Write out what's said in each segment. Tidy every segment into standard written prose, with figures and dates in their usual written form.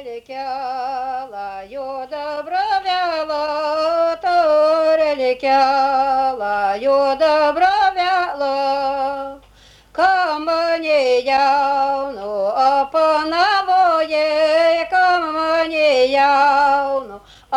Лекяла, ё добровяла, торе лекяла, ё добровяла. Камені явно опанавоє, камені явно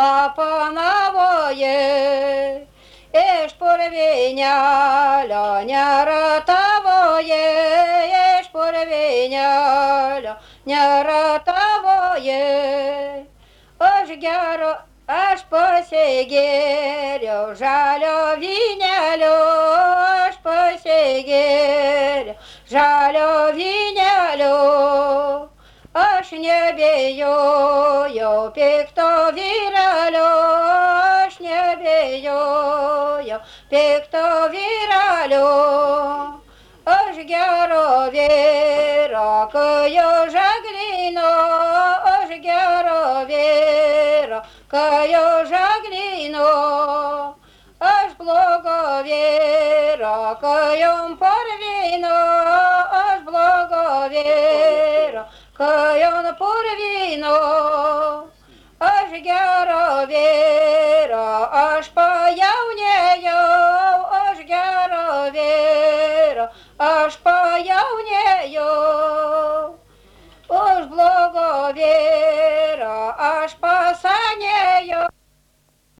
опанавоє. Еш порвіняля, не ратавоє, еш порвіняля, не ратавоє. Аж гяро, аж посігерю, жалю вінялю, аж посігерю, жалю вінялю. Аж не бію, я пікто віралю, аж не бію, я пікто віралю. Аж гяро віра, кою жагліно, аж гяро віра, кою жагліно. Аж благовіра, кою порвіно, аж благовіра, кою порвіно. Аж гяро віра, аж появнею, аж гяро віра, аж появнею. Аж благовіра, аж появнею.